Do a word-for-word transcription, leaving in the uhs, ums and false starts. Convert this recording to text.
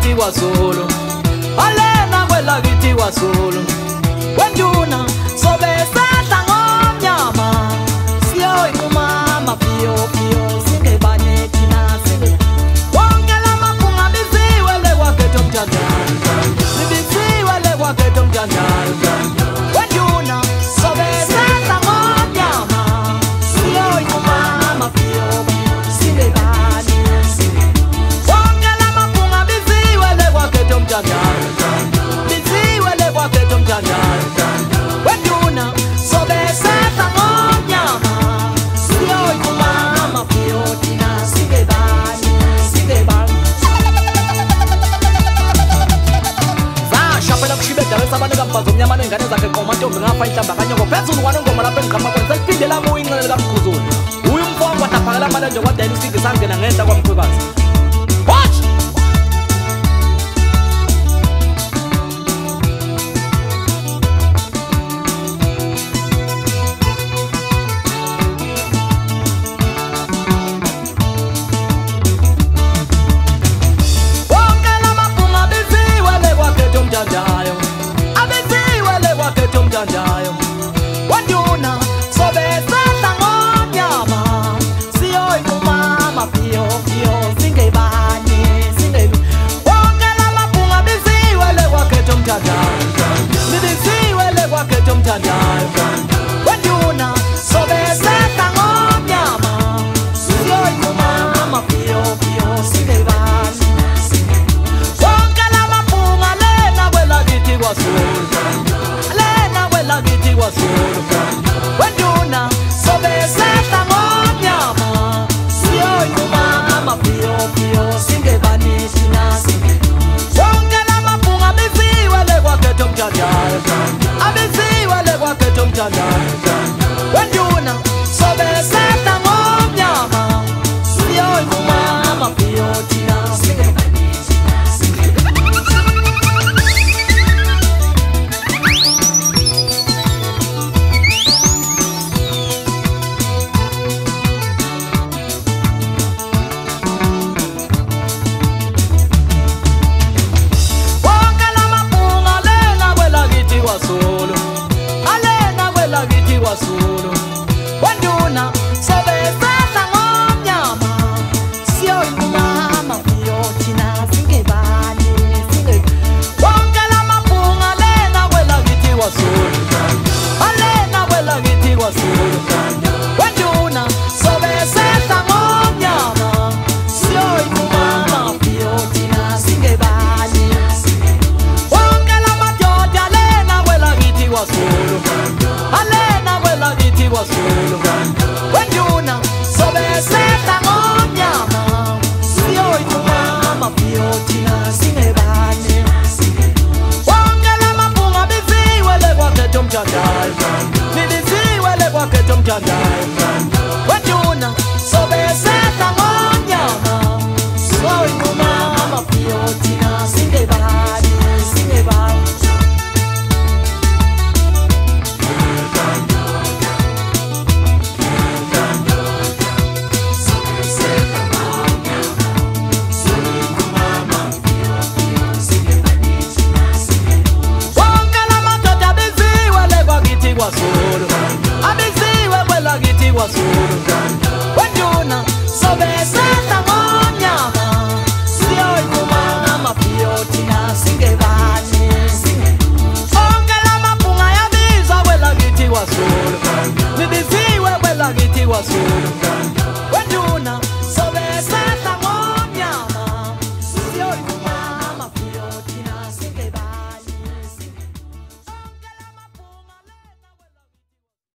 kwelakithi kwaZulu, alena kwelakithi kwaZulu. Wenduna sobe sadla ngomnyama, siyoyinquma mafiyo fiyo singebane thina singe. Wonke lamaphunga biziwe lekwakhetho mthandana, sibisiwe lekwakhetho mthandana. Wenduna sobe sadla ngomnyama, siyoyinquma mafiyo fiyo singebane singe. Wonke lamaphunga biziwe lekwakhetho mthandana, biziwe lekwakhetho mthandana. Wenduna sobe sadla ngomnyama, siyoyinquma mafiyo thina singebane singebane. Zashapela kushibeda wesabane kamfazi omnyama nengane zakhe qoma ntombi ngapha inhlamba kanyoko phezulu kwanongoma lapha engiqhama khona seliphinde lami uyinqele likaMkhuzulu. Uyu mfowabo wadaphakela manje nje kwadala isigi sangena ngehla kwaMkhwekazi. Watch mthandayo, abiziwe lekwakhetho mthandayo. Wenduna sobe sadla ngomnyama, siyoyinquma mafiyo fiyo singebane singebi. Wonke lamaphunga biziwe lekwakhetho mthandayo, biziwe lekwakhetho mthandayo. Wenduna sobe sadla ngomnyama, siyoyinquma mafiyo fiyo singebane. Lena kwelakithi kwaZulu, wenduna sobe sadla ngomnyama, siyoyinquma mafiyo fiyo singebane thina singe. Wonke lamaphunga biziwe lekwakhetho mthandayo, abiziwe lekwakhetho mthandayo. Wenduna sobe sadla ngomnyama, siyoyinquma mafiyo thina singebane. KwaZulu, alena kwelakithi kwaZulu. Wenduna sobe sadla ngomnyama, siyoyinquma mafiyo thina singebane singe. Wonke lamaphunga alena kwelakithi kwaZulu, alena kwelakithi kwaZulu. Wenduna sobe sadla ngomnyama, siyoyinquma mafiyo thina singebane. KwaZulu, alena kwelakithi kwaZulu. Wenduna sobe sadla ngomnyama, siyoyinquma mafiyo thina singebane. Wonke lamaphunga biziwe lekwakhetho mthandayo, biziwe lekwakhetho mthandayo. Wenduna sobe sadla ngomnyama, siyoyinquma mafiyo thina singebane singebane. KwaZulu, abiziwe kwelakithi kwaZulu. Wenduna sobe sadla ngomnyama, siyoyinquma mafiyo thina singebane singe. Wonke lamaphunga yabizwa kwelakithi kwaZulu, biziwe kwelakithi kwaZulu.